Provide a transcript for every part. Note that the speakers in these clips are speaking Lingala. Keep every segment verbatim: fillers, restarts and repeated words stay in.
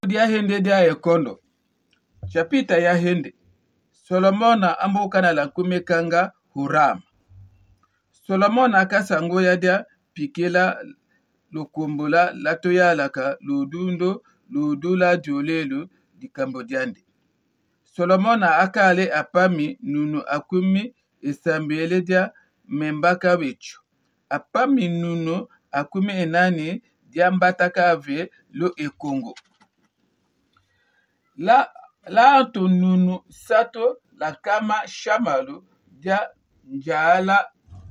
dia hende dia ekondo. Chapita ya hende. Solomona ambukana la kumekanga Hurama. Solomona akasango ya dia pikela lukumbula latoya laka ludundo ludula diolelu di Kambodiande. Solomona akale apami nunu akumi isambele dia membaka wechu. Apami nunu akumi enani dia mbataka ave lo ekongo. La la anto nunu sato la kama shamalu dia njala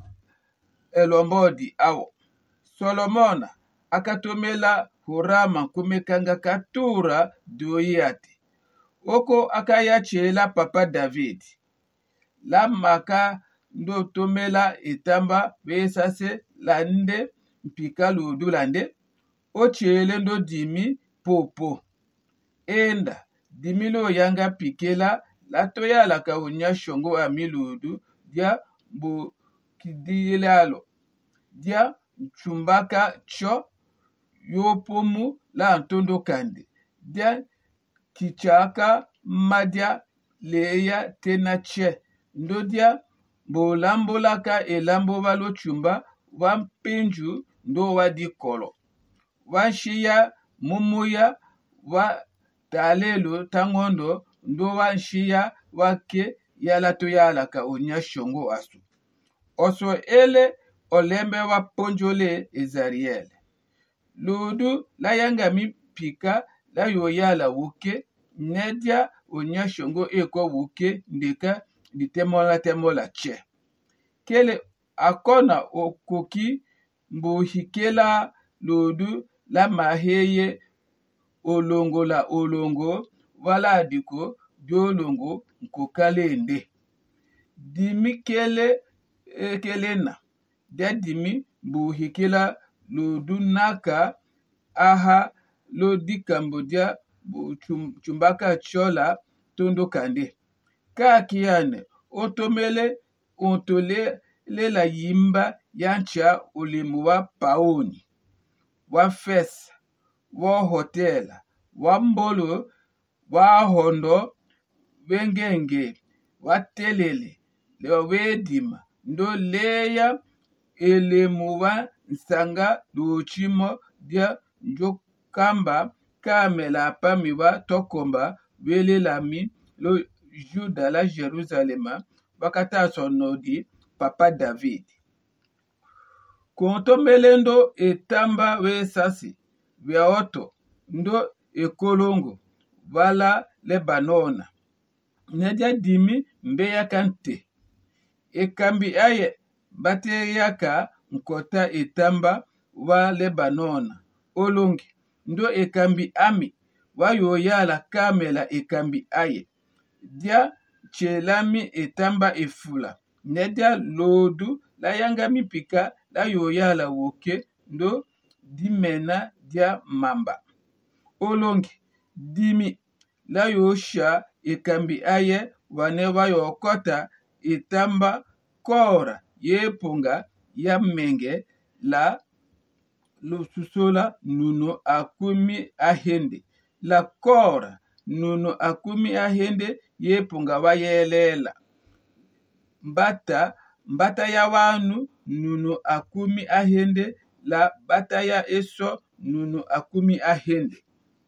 elombodi awo. Solomona akatomela Hurama kumekanga katura doyati. Oko akayachela papa David. La maka ndo tomela etamba besase lande mpika ludulande. Ochele ndo dimi popo. Enda dimilo yanga pikela latoya la kaunya shongo amiludu dia bu kidilalo. Dia chumbaka cho yopomu la antondo kande. Dia kichaka madia leya tenache. Ndodia bolambolaka elambo balo chumba wampenju ndo wadikolo. Wanshiya mumuya wa talelo tangondo ndo wanshiya wake yalato yalaka onya shongo asu. Oso ele olembe wa ponjole Ezariel. Ludu la yanga mi pika la yoyala wuke nedia onya shongo eko wuke ndeka di temola temola che. Kele akona okoki mbuhikela ludu la maheye olongo la olongo wala adiko diolongo nkokalende. Dimi kele ekelena. Dia dimi mbuhikela ludu naka aha lo di Cambodia chumbaka chola tondo kande. Kakiane otomele ontole le la yimba yancha ulimuwa paoni. Wa fes, wa hotel, wa mbolo, wa hondo, wengenge, wa telele, le wedima, ndo leya elemuwa nsanga luchimo dia njokamba kamela apamiwa tokomba wele lami lo Juda la Jerusalema wakata sonodi papa David. Kontomele ndo etamba we sasi weoto ndo ekolongo wala Lebanona. Nedia dimi mbeya kante. Ekambi aye bate yaka mkota etamba wa Lebanona. Olongi ndo ekambi ami wa yoyala kamela ekambi aye. Dia chelami etamba efula. Nedia lodu la yangami pika la yoyala woke ndo dimena dia mamba. Olongi dimi la yosha ekambi aye wanewa yokota etamba kora yepunga ya menge la lususola nuno akumi ahende. La kora nuno akumi ahende yepunga wa yelela. Mbata, mbata ya wanu nuno akumi ahende la bata ya eso nuno akumi ahende.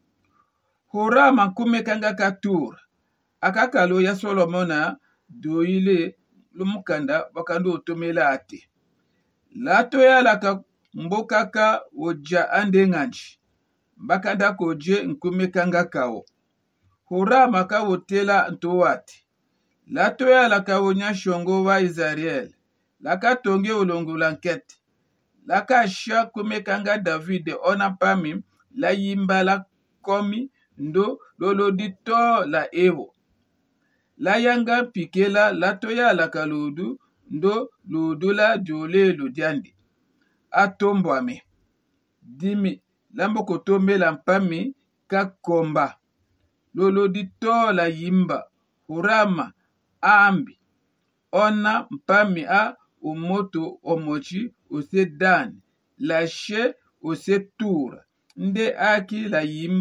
Hurama kumekanga katura. Akakalo ya Solomona doile lumukanda wakando otomela ate. Lato ya laka mbokaka oja ande nganji. Bakanda koje nkumekanga kao. Hurama ka otela ntowati. Lato ya laka onya shongo wa Israel. Laka tonge olongo lankete. Laka sha kumekanga David ona pami la yimba la komi ndo lolo dito la evo. La yanga pikela lato ya laka ludu ndo ludu la jole ludiandi. Atombwame. Dimi lambo kotombe lampami kakomba. Lolo dito la yimba. Hurama ambi. Ona mpami a umoto omochi ose dani. Lashe ose tura. Nde aki la yimba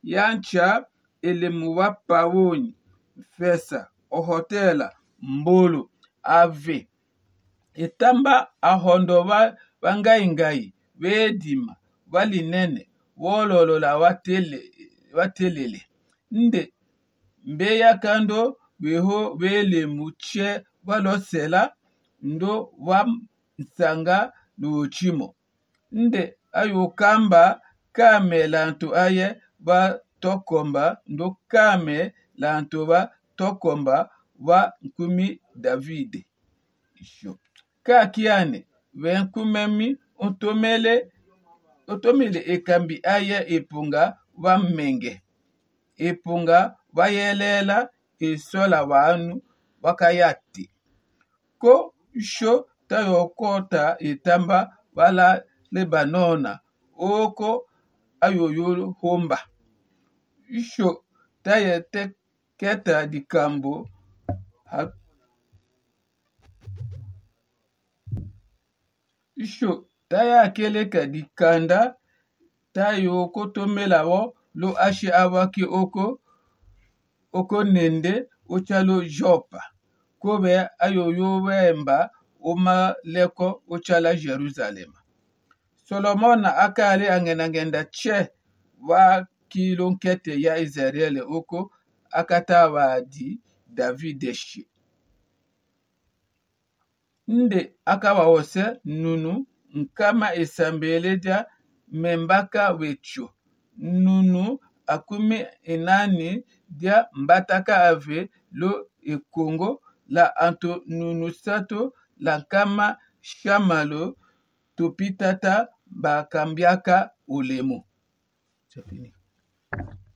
yancha elemu wa pawoni fesa ohotela mbulu ave etamba ahondo wa wangaingai wedima walinene wololola watele watelele nde mbeya kando weho welemu che walosela ndo wa nsanga luchimo nde ayo kamba kame lantu aye wa tokomba ndo kame lantu wa tokomba wa nkumi Davide isho kakiane we nkumemi otomele otomele ekambi aye epunga wa menge epunga wayelela esola wanu wakayati ko sho tayokota etamba wala Lebanona oko ayoyo homba isho tayete keta dikambo ha isho taya keleka dikanda tayo kotomela wo lo ashe awaki oko oko nende ochalo Jopa kobe ayoyo wemba oma leko ochala Jerusalem Solomona akale angenangenda che wa kilonkete ya Israeli oko akatawa di Davideshi nde akawa wose nunu nkama esambeleja membaka wecho nunu akumi enani dia mbataka ave lo ekongo la anto nunu sato la kama shamalo topitata bakambiaka ulemu. Chapini.